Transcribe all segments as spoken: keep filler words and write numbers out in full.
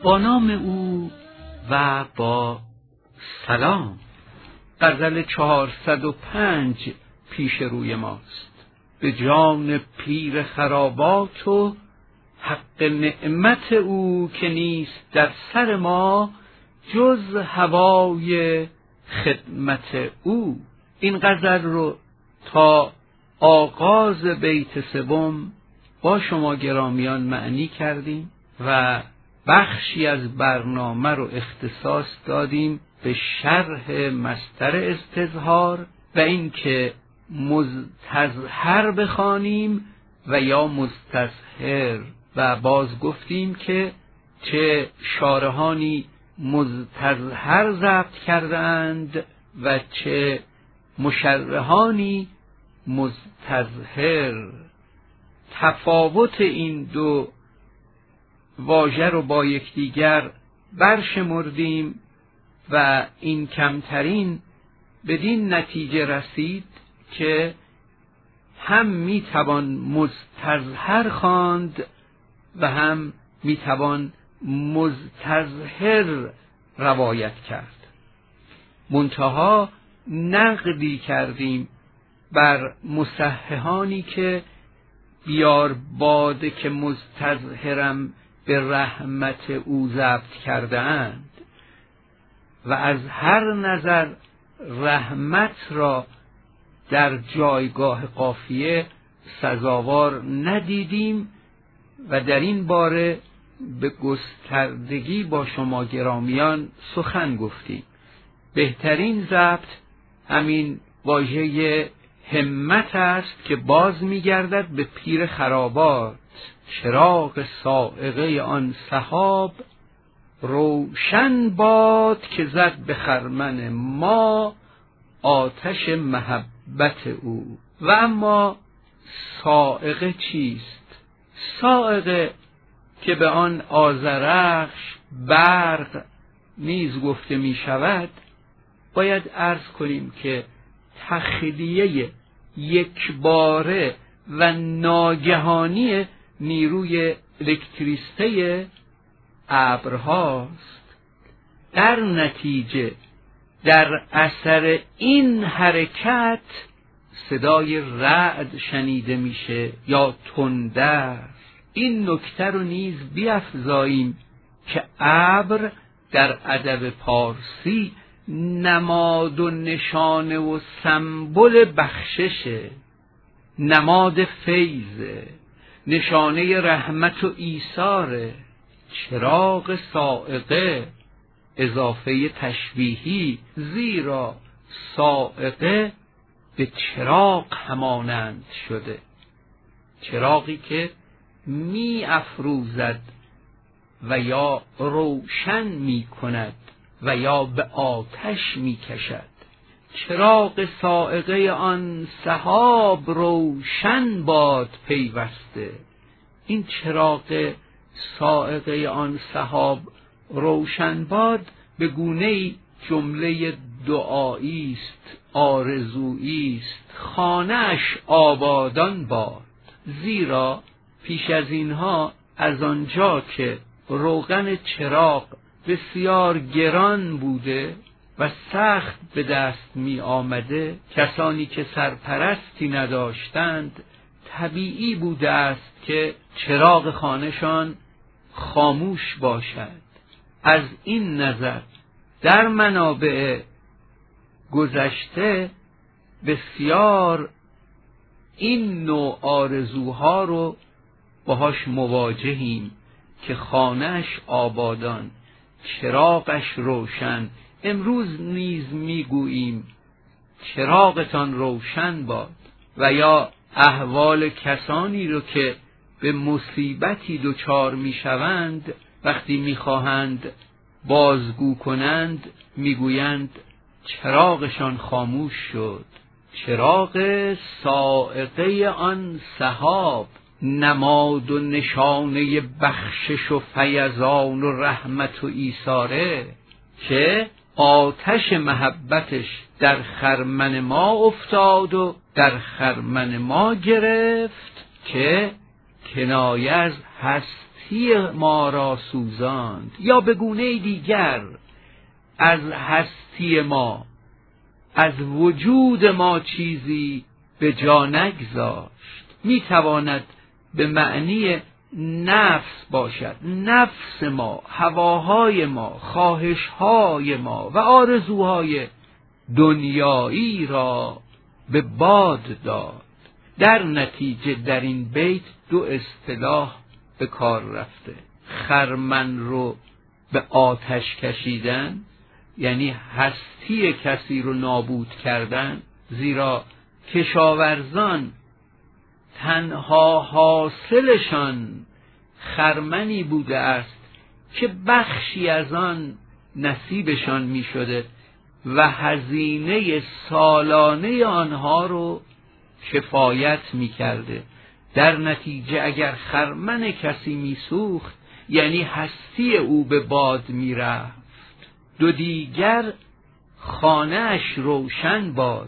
با نام او و با سلام. غزل چهارصد و پنج پیش روی ماست. به جان پیر خرابات و حق نعمت او که نیست در سر ما جز هوای خدمت او. این غزل رو تا آغاز بیت سوم با شما گرامیان معنی کردیم و بخشی از برنامه رو اختصاص دادیم به شرح مصدر استظهار و اینکه مستظهر بخوانیم و یا مستظهر، و باز گفتیم که چه شارحانی مستظهر ضبط کردند و چه مشرحانی مستظهر. تفاوت این دو واژه رو با یکدیگر برشمردیم و این کمترین بدین نتیجه رسید که هم میتوان مستظهر خواند و هم میتوان مستظهر روایت کرد. منتها نقدی کردیم بر مصححانی که بیار باده که مستظهرم به رحمت او ضبط کرده اند و از هر نظر رحمت را در جایگاه قافیه سزاوار ندیدیم و در این باره به گستردگی با شما گرامیان سخن گفتیم. بهترین ضبط همین واژه همت است که باز می‌گردد به پیر خرابات. چراغ صاعقه آن سحاب روشن باد که زد به خرمن ما آتش محبت او. و اما صاعقه چیست؟ صاعقه که به آن آذرخش برق نیز گفته می شود، باید عرض کنیم که تخلیه یکباره و ناگهانی نیروی الکتریسته ابرهاست. در نتیجه در اثر این حرکت صدای رعد شنیده میشه یا تندر. این نکته رو نیز بیفزاییم که ابر در ادب پارسی نماد و نشانه و سمبل بخششه، نماد فیضه، نشانه رحمت و ایثاره. چراغ صاعقه اضافه تشبیهی، زیرا صاعقه به چراغ همانند شده، چراغی که می افروزد و یا روشن می کند و یا به آتش می کشد. چراغ صاعقه آن سحاب روشن باد پیوسته. این چراغ صاعقه آن سحاب روشن باد به گونه‌ای جمله دعایی است، آرزویی است. خانه‌اش آبادان باد. زیرا پیش از اینها از آنجا که روغن چراغ بسیار گران بوده و سخت به دست می آمده، کسانی که سرپرستی نداشتند طبیعی بوده است که چراغ خانه‌شان خاموش باشد. از این نظر در منابع گذشته بسیار این نوع آرزوها رو باهاش مواجهیم که خانه‌اش آبادان، چراغش روشن. امروز نیز میگوییم چراغتان روشن باد. و یا احوال کسانی رو که به مصیبتی دچار میشوند وقتی میخواهند بازگو کنند میگویند چراغشان خاموش شد. چراغ صاعقه آن سحاب نماد و نشانه بخشش و فیضان و رحمت و ایثاره که آتش محبتش در خرمن ما افتاد و در خرمن ما گرفت که کنایه از هستی هستی ما را سوزاند، یا به گونه دیگر از هستی ما، از وجود ما چیزی به جا نگذاشت. میتواند به معنی نفس باشد. نفس ما، هواهای ما، خواهشهای ما و آرزوهای دنیایی را به باد داد. در نتیجه در این بیت دو اصطلاح به کار رفته: خرمن رو به آتش کشیدن، یعنی هستی کسی رو نابود کردن، زیرا کشاورزان تنها حاصلشان خرمنی بوده است که بخشی از آن نصیبشان می شده و هزینه سالانه آنها رو کفایت می کرده. در نتیجه اگر خرمن کسی می سوخت، یعنی هستی او به باد می رفت. دو دیگر خانه‌اش روشن باد،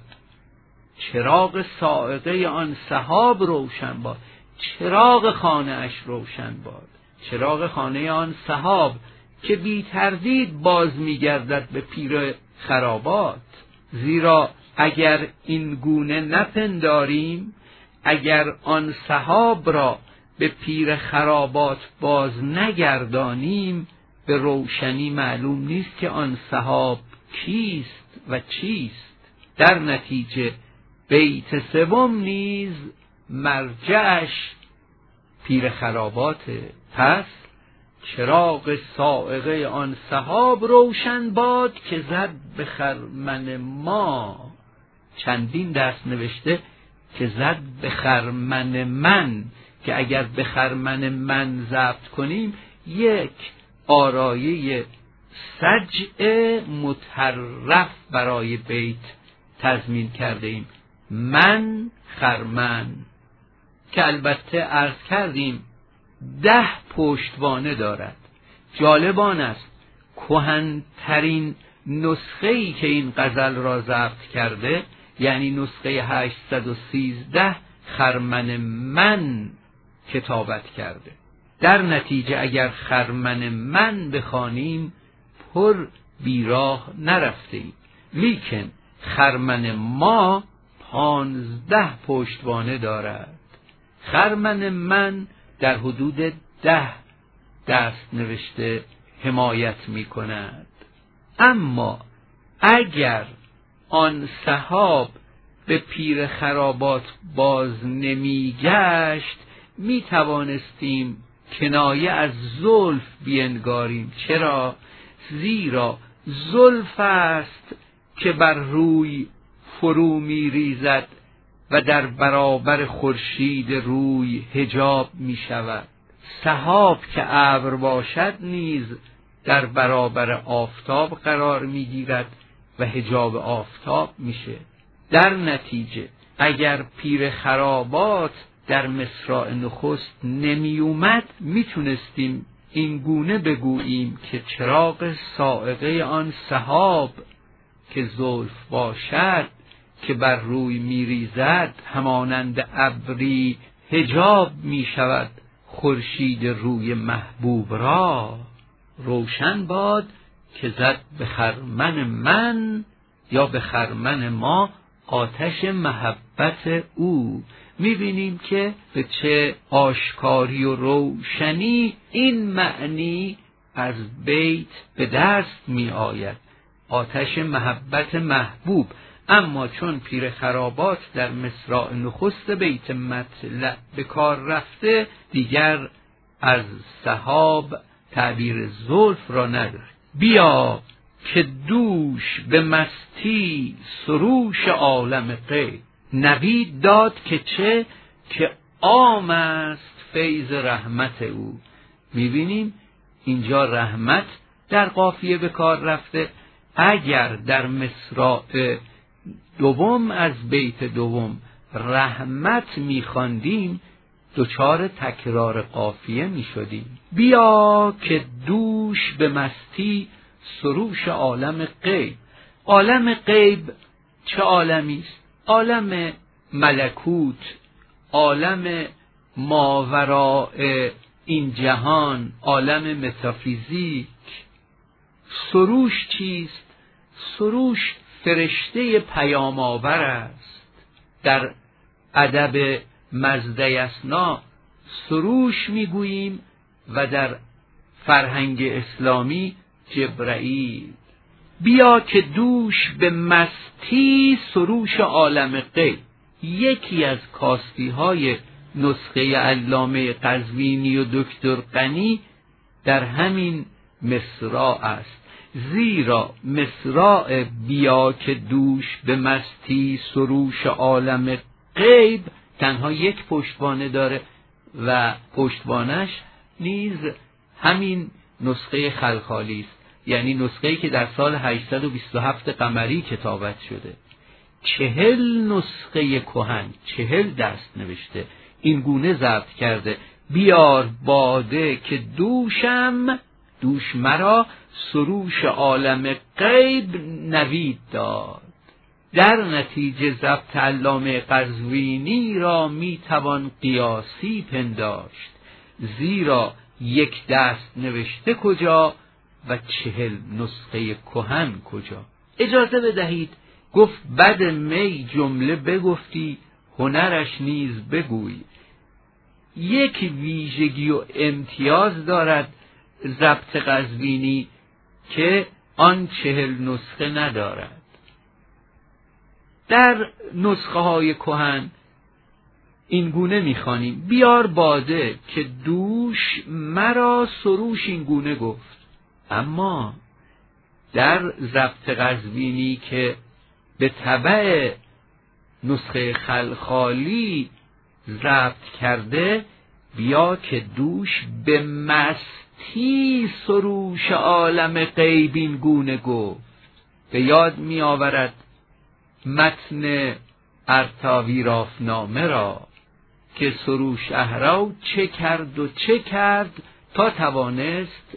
چراغ صاعقه آن سحاب روشن باد. چراغ خانه‌اش روشن باد، چراغ خانه آن سحاب که بی تردید باز می گردد به پیر خرابات. زیرا اگر این گونه نپنداریم، اگر آن سحاب را به پیر خرابات باز نگردانیم، به روشنی معلوم نیست که آن سحاب کیست و چیست. در نتیجه بیت سوم نیز مرجعش پیر خراباته. پس چراغ صاعقه آن سحاب روشن باد که زد به خرمن ما. چندین دست نوشته که زد به خرمن من، که اگر به خرمن من ضبط کنیم یک آرایه سجع متحرف برای بیت تضمین کرده ایم: من خرمن، که البته عرض کردیم ده پشتوانه دارد. جالب آن است کهن‌ترین نسخه‌ای که این غزل را ضبط کرده، یعنی نسخه هشتصد و سیزده، خرمن من کتابت کرده. در نتیجه اگر خرمن من بخوانیم پر بیراه نرفتیم، لیکن خرمن ما پانزده پشتوانه دارد. خرمن من در حدود ده دست نوشته حمایت می کند. اما اگر آن سحاب به پیر خرابات باز نمی گشت، می توانستیم کنایه از زلف بینگاریم. چرا؟ زیرا زلف است که بر روی فرو می ریزد و در برابر خورشید روی حجاب می شود. سحاب که ابر باشد نیز در برابر آفتاب قرار می گیرد و حجاب آفتاب میشه. در نتیجه اگر پیر خرابات در مصرع نخست نمی اومد، میتونستیم این گونه بگوییم که چراغ صاعقه آن سحاب که زلف باشد که بر روی میریزد، همانند ابری حجاب می شود خورشید روی محبوب را. روشن باد که زد به خرمن من، یا به خرمن ما، آتش محبت او. میبینیم که به چه آشکاری و روشنی این معنی از بیت به دست می آید: آتش محبت محبوب. اما چون پیر خرابات در مصرع نخست بیت مطلع به کار رفته، دیگر از سحاب تعبیر زلف را نداره. بیا که دوش به مستی سروش عالم غیب. نوید داد که چه؟ که عام است فیض رحمت او. میبینیم اینجا رحمت در قافیه به کار رفته. اگر در مصرع دوم از بیت دوم رحمت میخواندیم، دچار تکرار قافیه میشدیم. بیا که دوش به مستی سروش عالم غیب. عالم غیب چه عالمی است؟ عالم ملکوت، عالم ماوراء این جهان، عالم متافیزیک. سروش چیست؟ سروش فرشته پیام آور است. در ادب مزدیسنا سروش میگوییم و در فرهنگ اسلامی جبرائیل. بیا که دوش به مستی سروش عالم غیب. یکی از کاستی های نسخه علامه قزوینی و دکتر غنی در همین مصرع است. زیرا مصرع بیا که دوش به مستی سروش عالم غیب تنها یک پشتوانه داره و پشتوانش نیز همین نسخه خلخالی است، یعنی نسخه‌ای که در سال هشتصد و بیست و هفت قمری کتابت شده. چهل نسخه کهن، چهل دست نوشته این گونه ضبط کرده: بیار باده که دوشم، دوش مرا سروش عالم غیب نوید داد. در نتیجه ضبط علامه قزوینی را می توان قیاسی پنداشت، زیرا یک دست نوشته کجا و چهل نسخه کهن کجا. اجازه بدهید گفت بد می جمله بگفتی، هنرش نیز بگوی. یک ویژگی و امتیاز دارد ضبط قزوینی که آن چهل نسخه ندارد. در نسخه های کهن این گونه میخوانیم: بیار باده که دوش مرا سروش این گونه گفت. اما در ضبط قزوینی که به تبع نسخه خلخالی ضبط کرده، بیا که دوش به مستی سروش عالم غیب این گونه گفت. به یاد می آورد متن ارتاوی رافنامه را که سروش اهرو چه کرد و چه کرد تا توانست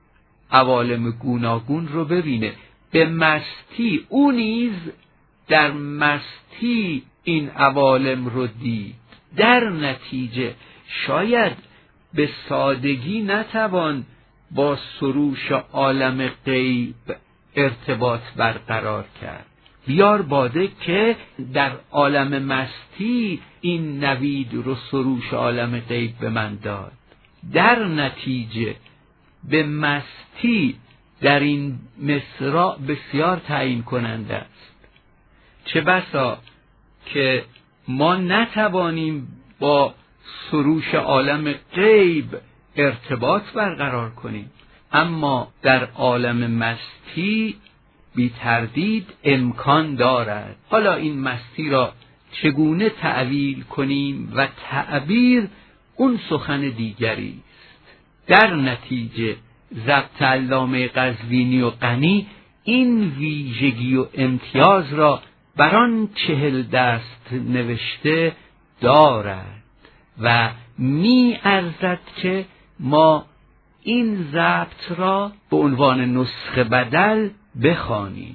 عوالم گوناگون رو ببینه. به مستی او نیز در مستی این عوالم رو دید. در نتیجه شاید به سادگی نتوان با سروش عالم غیب ارتباط برقرار کرد. بیار باده که در عالم مستی این نوید رو سروش عالم غیب به من داد. در نتیجه به مستی در این مصرع بسیار تعیین کننده است. چه بسا که ما نتوانیم با سروش عالم غیب ارتباط برقرار کنیم، اما در عالم مستی بی تردید امکان دارد. حالا این مستی را چگونه تعبیر کنیم و تعبیر اون سخن دیگری است. در نتیجه ضبط علامه قزوینی و غنی این ویژگی و امتیاز را بر آن چهل دست نوشته دارد و می ارزد که ما این ضبط را به عنوان نسخه بدل بخوانیم.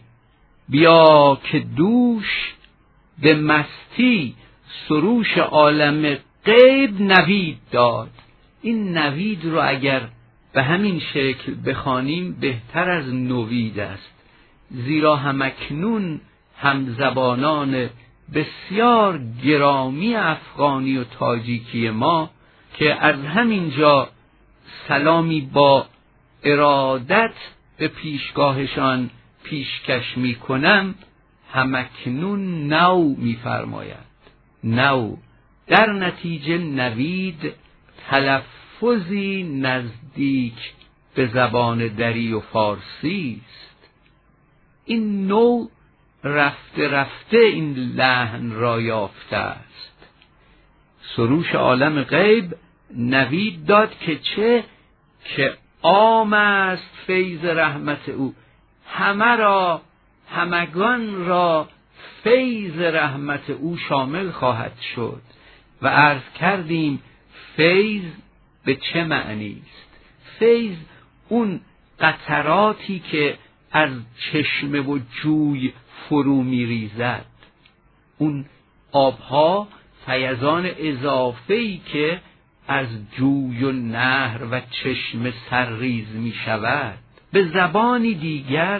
بیا که دوش به مستی سروش عالم غیب نوید داد. این نوید رو اگر به همین شکل بخوانیم بهتر از نوید است، زیرا همکنون همزبانان بسیار گرامی افغانی و تاجیکی ما که از همینجا سلامی با ارادت به پیشگاهشان پیشکش می کنم، همکنون نو می فرماید. نو در نتیجه نوید تلفظی نزدیک به زبان دری و فارسی است. این نو رفته رفته این لحن را یافته است. سروش عالم غیب نوید داد که چه که عام است فیض رحمت او، همه را همگان را فیض رحمت او شامل خواهد شد. و عرض کردیم فیض به چه معنی است؟ فیض اون قطراتی که از چشمه و جوی فرو می ریزد، اون آبها فیضان اضافه‌ای که از جوی و نهر و چشم سرریز می شود. به زبانی دیگر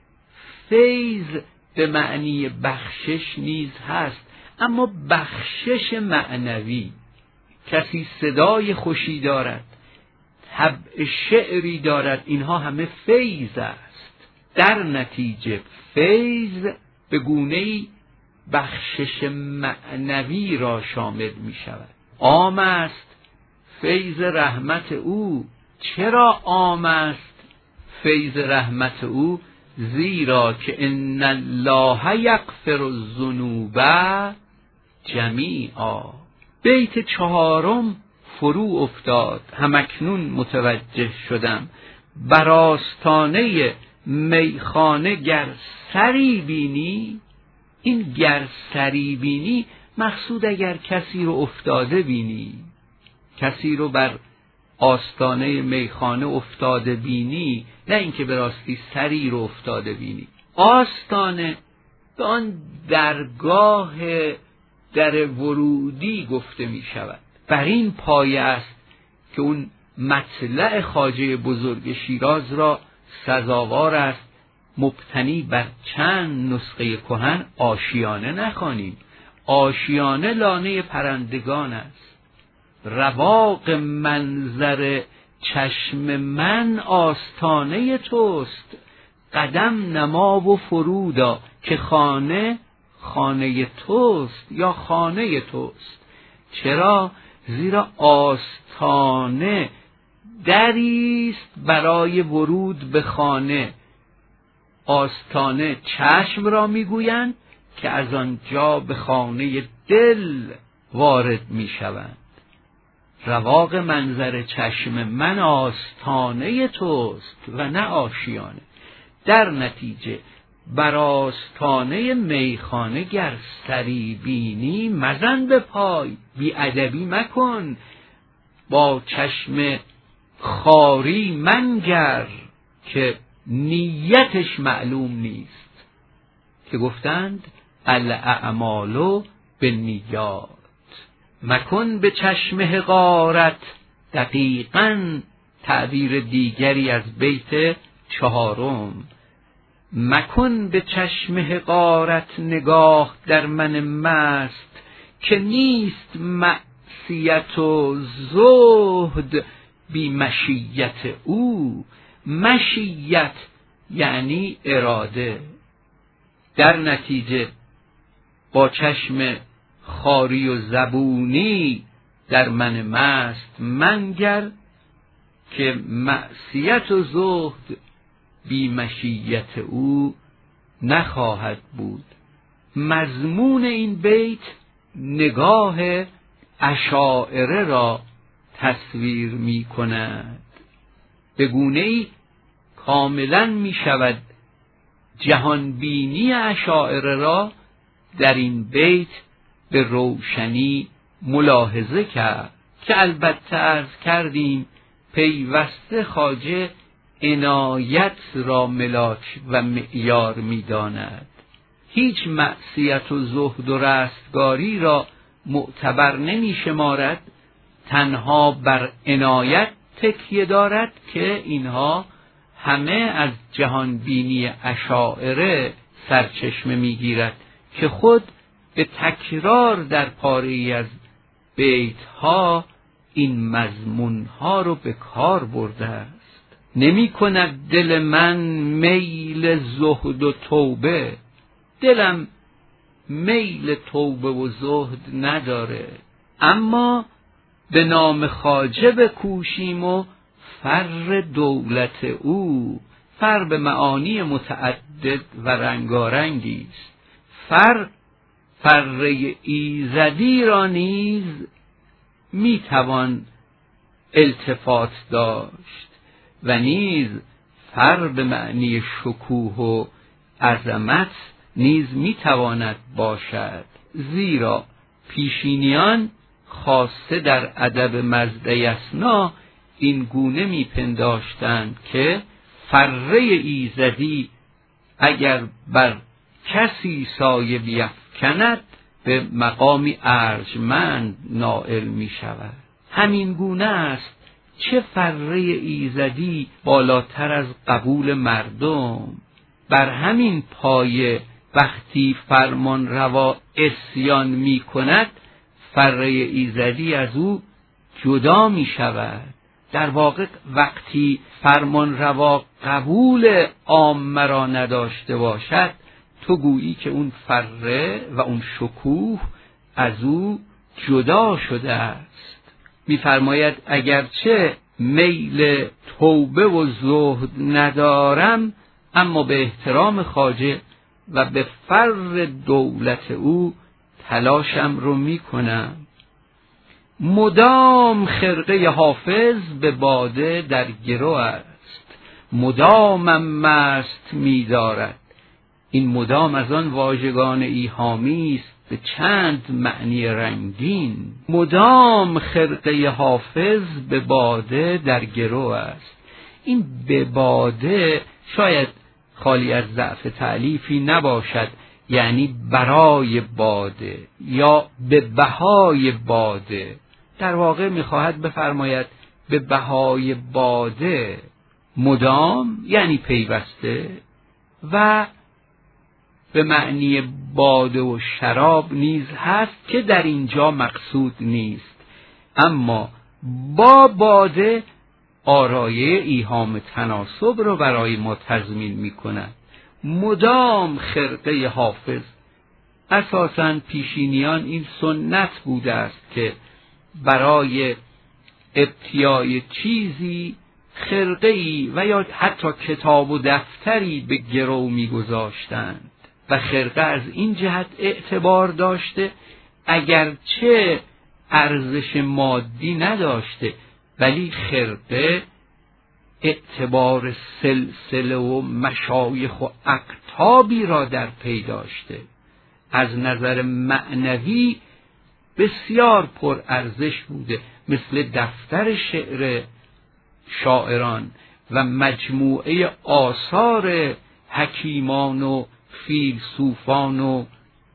فیض به معنی بخشش نیز هست، اما بخشش معنوی. کسی صدای خوشی دارد، طبع شعری دارد، اینها همه فیض است. در نتیجه فیض به گونه‌ای بخشش معنوی را شامل می شود. عام است فیض رحمت او. چرا عام است فیض رحمت او؟ زیرا که ان الله یغفر الذنوب جمیعا. بیت چهارم فرو افتاد، همکنون متوجه شدم. بر آستانه میخانه گر سری بینی، این گر سری بینی مقصود اگر کسی رو افتاده بینی، کسی رو بر آستانه میخانه افتاده بینی، نه اینکه به راستی سری رو افتاده بینی. آستانه به آن درگاه در ورودی گفته می شود. بر این پایه است که اون مطلع خواجه بزرگ شیراز را سزاوار است مبتنی بر چند نسخه کهن آشیانه نخوانیم. آشیانه لانه پرندگان است. رواق منظر چشم من آستانه توست، قدم نما و فرودا که خانه خانه توست یا خانه توست. چرا؟ زیرا آستانه دریست برای ورود به خانه. آستانه چشم را میگویند که از آنجا به خانه دل وارد میشوند. رواق منظر چشم من آستانه توست و نه آشیانه. در نتیجه بر آستانه میخانه گر سری بینی مزن به پای، بی ادبی مکن، با چشم خاری منگر که نیتش معلوم نیست، که گفتند الاعمال بالنیات. مکن به چشم حقارت، دقیقاً تعبیر دیگری از بیت چهارم. مکن به چشم حقارت نگاه در من مست، که نیست معصیت و زهد بی مشیت او. مشیت یعنی اراده. در نتیجه با چشم خاری و زبونی در من مست منگر، که معصیت و زهد بی مشیت او نخواهد بود. مضمون این بیت نگاه اشاعره را تصویر می کند. به گونه‌ای کاملا می شود جهانبینی اشاعره را در این بیت به روشنی ملاحظه کرد، که البته عرض کردیم پیوسته خواجه عنایت را ملاک و معیار می داند. هیچ معصیت و زهد و رستگاری را معتبر نمی شمارد، تنها بر عنایت تکیه دارد که اینها همه از جهانبینی اشاعره سرچشمه می گیرد که خود به تکرار در پاره‌ای از بیتها این مضمونها رو به کار برده است. نمی کند دل من میل زهد و توبه، دلم میل توبه و زهد نداره، اما به نام خواجه بکوشیم و فر دولت او. فر به معانی متعدد و رنگارنگی است. فر فره ایزدی را نیز میتوان التفات داشت و نیز فر به معنی شکوه و عظمت نیز میتواند باشد، زیرا پیشینیان خاصه در ادب مزد یسنا این گونه میپنداشتند که فره ایزدی اگر بر کسی سایه بیفکند به مقامی ارجمند نائل می شود. همین گونه است چه فره ایزدی بالاتر از قبول مردم. بر همین پایه وقتی فرمان روا عصیان می کند، فره ایزدی از او جدا می شود. در واقع وقتی فرمان روا قبول عامه را نداشته باشد، تو گویی که اون فره و اون شکوه از او جدا شده است. می‌فرماید اگرچه میل توبه و زهد ندارم، اما به احترام خواجه و به فر دولت او تلاشم رو میکنم. مدام خرقه حافظ به باده در گرو است، مدامم مست می‌دارد. این مدام از آن واژگان ایهامی است به چند معنی رنگین. مدام خرقه حافظ به باده در گرو است. این به باده شاید خالی از ضعف تألیفی نباشد، یعنی برای باده یا به بهای باده. در واقع می‌خواهد بفرماید به بهای باده. مدام یعنی پیوسته و به معنی باده و شراب نیز هست که در اینجا مقصود نیست، اما با باده آرایه ایهام تناسب رو برای ما تضمین می کند. مدام خرقه حافظ، اساساً پیشینیان این سنت بوده است که برای ابتیای چیزی خرقه‌ای و یا حتی کتاب و دفتری به گرو می گذاشتند و خرقه از این جهت اعتبار داشته اگرچه ارزش مادی نداشته، ولی خرقه اعتبار سلسله و مشایخ و اقطابی را در پی داشته. از نظر معنوی بسیار پر ارزش بوده، مثل دفتر شعر شاعران و مجموعه آثار حکیمان و فیلسوفان و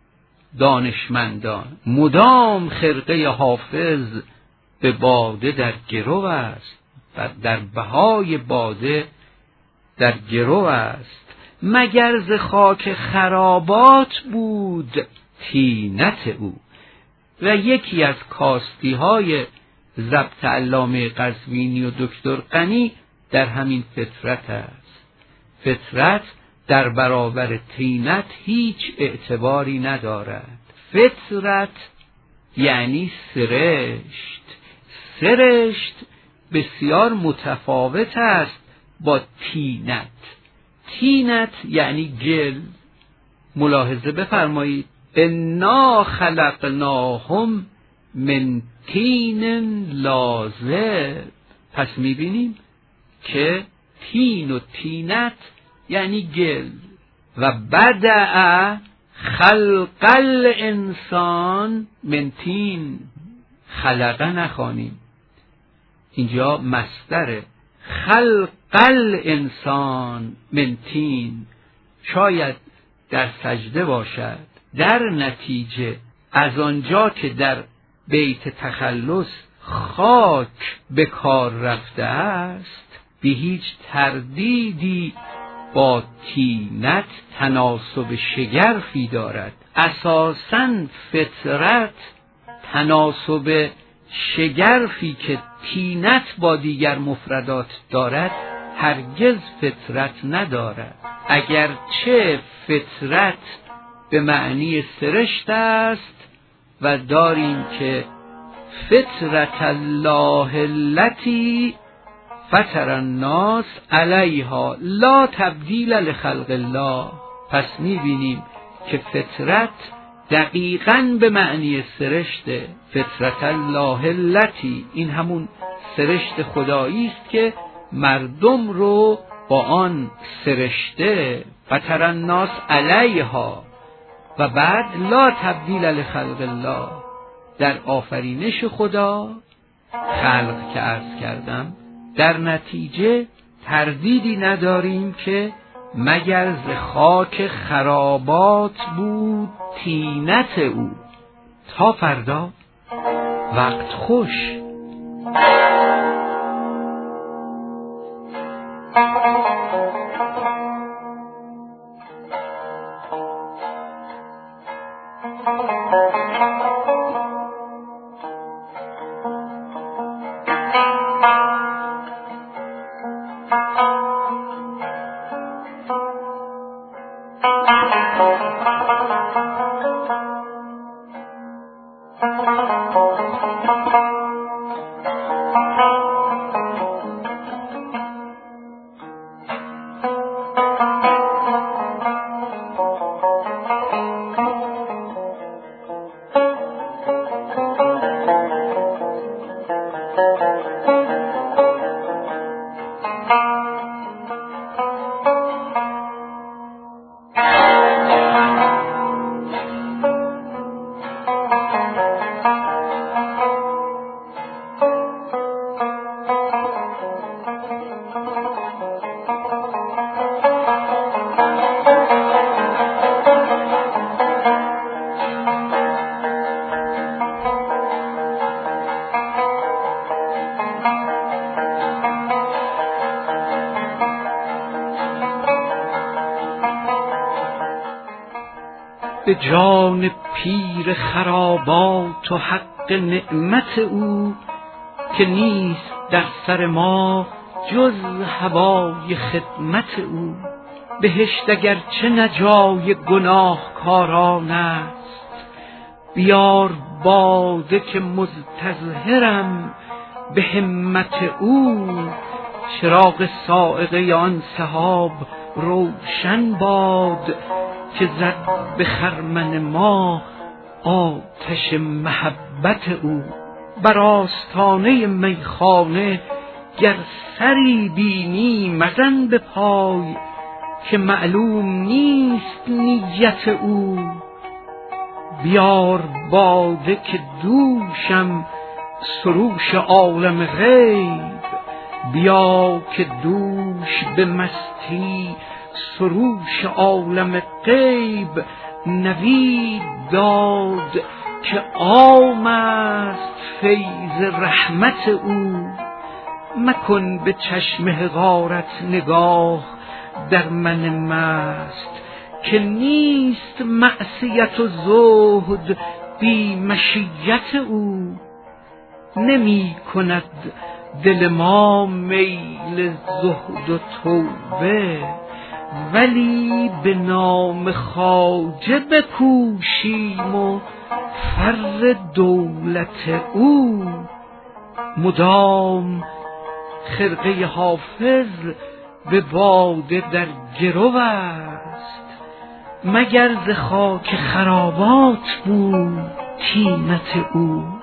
دانشمندان. مدام خرقه حافظ به باده در گرو است و در بهای باده در گرو است. مگر ز خاک خرابات بود طینت او. و یکی از کاستی های ضبط علامه قزوینی و دکتر غنی در همین فطرت است. فطرت در برابر طینت هیچ اعتباری ندارد. فطرت یعنی سرشت. سرشت بسیار متفاوت است با طینت. طینت یعنی گل. ملاحظه بفرمایید، انا خلقناهم من طین لازب. پس میبینیم که طین و طینت یعنی گل. و بدأ خلق الانسان من طین. خلقه نخوانیم، اینجا مصدره. خلق الانسان من طین شاید در سجده باشد. در نتیجه از آنجا که در بیت تخلص خاک به کار رفته است، به هیچ تردیدی با طینت تناسب شگرفی دارد. اساساً فطرت تناسب شگرفی که طینت با دیگر مفردات دارد هرگز فطرت ندارد. اگرچه فطرت به معنی سرشت است و داریم که فطرت الله التي فطر الناس علیها لا تبدیل لخلق الله. پس می‌بینیم که فطرت دقیقاً به معنی سرشته. فطرت الله التي، این همون سرشت خدایی است که مردم رو با آن سرشته. فطر الناس علیها و بعد لا تبدیل لخلق الله، در آفرینش خدا خلق که عرض کردم. در نتیجه تردیدی نداریم که مگر ز خاک خرابات بود طینت او. تا فردا، وقت خوش. به جان پیر خرابات و حق نعمت او که نیست در سر ما جز هوای خدمت او. بهشت اگر چه نجای گناهکاران است، بیار باده که مستظهرم به همت او. چراغ صاعقه آن سحاب روشن باد که زد به خرمن ما آتش محبت او. بر آستانه میخانه گر سری بینی مزن به پای که معلوم نیست نیت او. بیار باده که دوشم سروش عالم غیب، بیا که دوش به مستی سروش عالم غیب. نوید داد که عام است فیض رحمت او. مکن به چشم حقارت نگاه در من مست که نیست معصیت و زهد بی مشیت او. نمی کند دل ما میل زهد و توبه، ولی به نام خواجه بکوشیم و فر دولت او. مدام خرقه حافظ به باده در گرو است، مگر ز خاک خرابات بود طینت او.